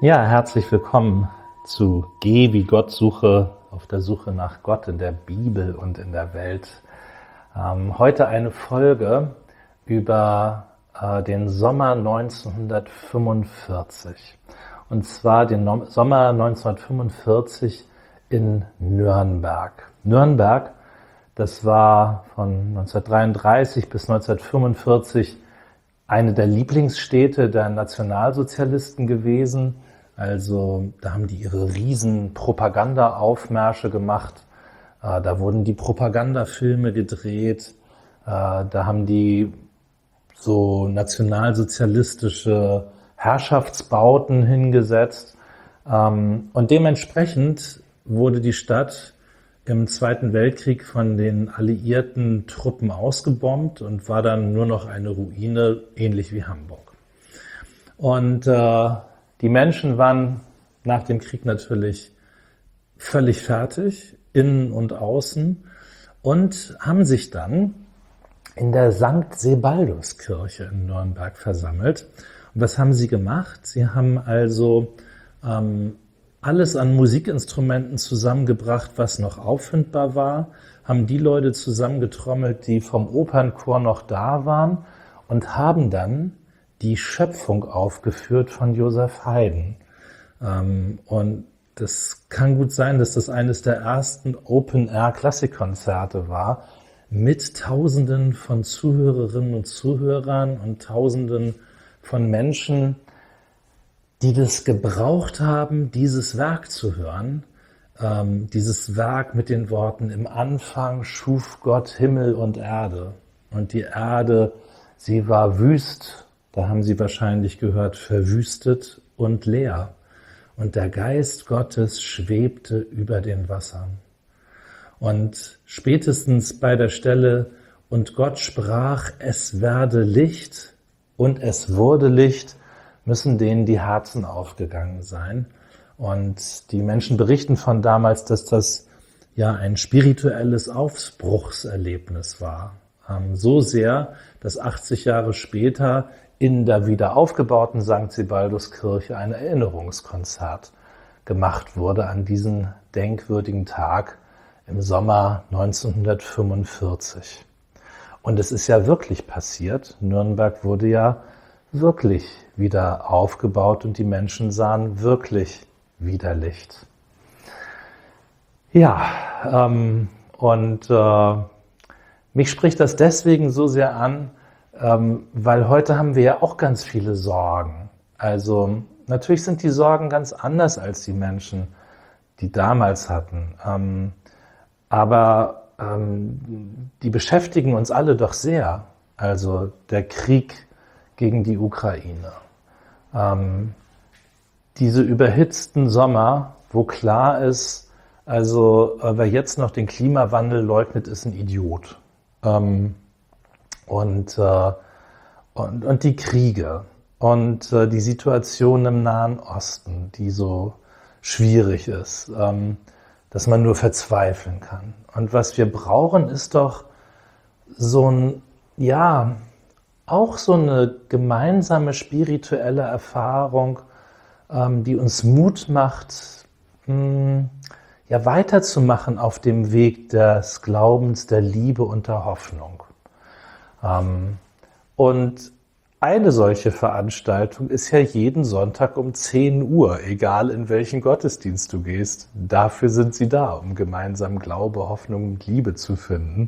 Ja, herzlich willkommen zu Geh wie Gott suche, auf der Suche nach Gott in der Bibel und in der Welt. Heute eine Folge über den Sommer 1945. Und zwar den Sommer 1945 in Nürnberg. Nürnberg, das war von 1933 bis 1945 eine der Lieblingsstädte der Nationalsozialisten gewesen. Also da haben die ihre riesen Propaganda-Aufmärsche gemacht. Da wurden die Propagandafilme gedreht. Da haben die so nationalsozialistische Herrschaftsbauten hingesetzt. Und dementsprechend wurde die Stadt im Zweiten Weltkrieg von den alliierten Truppen ausgebombt und war dann nur noch eine Ruine, ähnlich wie Hamburg. Und die Menschen waren nach dem Krieg natürlich völlig fertig, innen und außen, und haben sich dann in der St. Sebaldus-Kirche in Nürnberg versammelt. Und was haben sie gemacht? Sie haben also alles an Musikinstrumenten zusammengebracht, was noch auffindbar war, haben die Leute zusammengetrommelt, die vom Opernchor noch da waren, und haben dann die Schöpfung aufgeführt von Joseph Haydn. Und das kann gut sein, dass das eines der ersten Open-Air-Klassikkonzerte war, mit Tausenden von Zuhörerinnen und Zuhörern und Tausenden von Menschen, die das gebraucht haben, dieses Werk zu hören. Dieses Werk mit den Worten: Im Anfang schuf Gott Himmel und Erde. Und die Erde, sie war wüst, da haben Sie wahrscheinlich gehört, verwüstet und leer. Und der Geist Gottes schwebte über den Wassern. Und spätestens bei der Stelle: Und Gott sprach, es werde Licht, und es wurde Licht, müssen denen die Herzen aufgegangen sein. Und die Menschen berichten von damals, dass das ja ein spirituelles Aufbruchserlebnis war. So sehr, dass 80 Jahre später in der wieder aufgebauten St. Sebaldus-Kirche ein Erinnerungskonzert gemacht wurde an diesen denkwürdigen Tag im Sommer 1945. Und es ist ja wirklich passiert. Nürnberg wurde ja wirklich wieder aufgebaut und die Menschen sahen wirklich wieder Licht. Ja, mich spricht das deswegen so sehr an, weil heute haben wir ja auch ganz viele Sorgen. Also natürlich sind die Sorgen ganz anders als die Menschen, die damals hatten. Aber die beschäftigen uns alle doch sehr. Also der Krieg gegen die Ukraine. Diese überhitzten Sommer, wo klar ist, also wer jetzt noch den Klimawandel leugnet, ist ein Idiot. Und die Kriege und die Situation im Nahen Osten, die so schwierig ist, dass man nur verzweifeln kann. Und was wir brauchen, ist doch auch so eine gemeinsame spirituelle Erfahrung, die uns Mut macht, weiterzumachen auf dem Weg des Glaubens, der Liebe und der Hoffnung. Und eine solche Veranstaltung ist ja jeden Sonntag um 10 Uhr, egal in welchen Gottesdienst du gehst. Dafür sind sie da, um gemeinsam Glaube, Hoffnung und Liebe zu finden.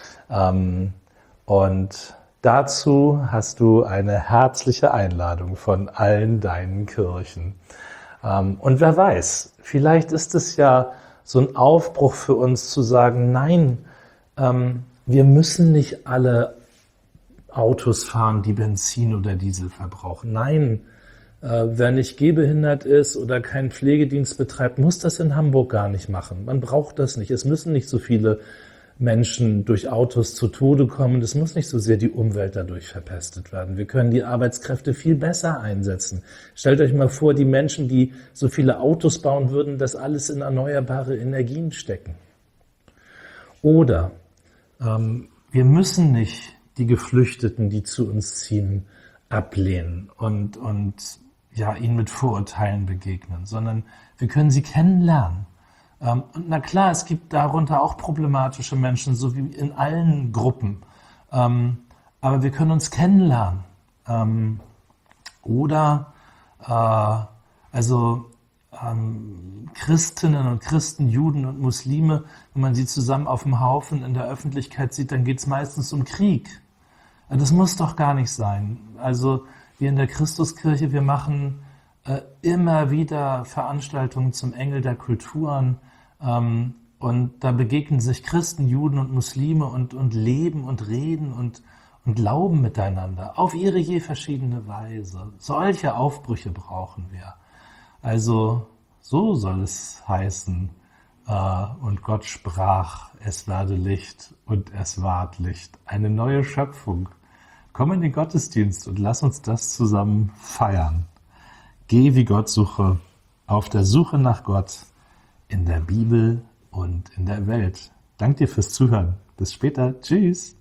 Und dazu hast du eine herzliche Einladung von allen deinen Kirchen. Und wer weiß, vielleicht ist es ja so ein Aufbruch für uns zu sagen, nein, wir müssen nicht alle Autos fahren, die Benzin oder Diesel verbrauchen. Nein, wer nicht gehbehindert ist oder keinen Pflegedienst betreibt, muss das in Hamburg gar nicht machen. Man braucht das nicht. Es müssen nicht so viele Menschen durch Autos zu Tode kommen. Es muss nicht so sehr die Umwelt dadurch verpestet werden. Wir können die Arbeitskräfte viel besser einsetzen. Stellt euch mal vor, die Menschen, die so viele Autos bauen würden, das alles in erneuerbare Energien stecken. Oder wir müssen nicht die Geflüchteten, die zu uns ziehen, ablehnen und ihnen mit Vorurteilen begegnen, sondern wir können sie kennenlernen. Und na klar, es gibt darunter auch problematische Menschen, so wie in allen Gruppen. Aber wir können uns kennenlernen. Christinnen und Christen, Juden und Muslime, wenn man sie zusammen auf dem Haufen in der Öffentlichkeit sieht, dann geht es meistens um Krieg. Das muss doch gar nicht sein. Also wir in der Christuskirche, wir machen immer wieder Veranstaltungen zum Engel der Kulturen, und da begegnen sich Christen, Juden und Muslime und leben und reden und glauben miteinander auf ihre je verschiedene Weise. Solche Aufbrüche brauchen wir. Also so soll es heißen, und Gott sprach, es werde Licht und es ward Licht. Eine neue Schöpfung. Komm in den Gottesdienst und lass uns das zusammen feiern. Geh wie Gott suche, auf der Suche nach Gott in der Bibel und in der Welt. Danke dir fürs Zuhören. Bis später. Tschüss.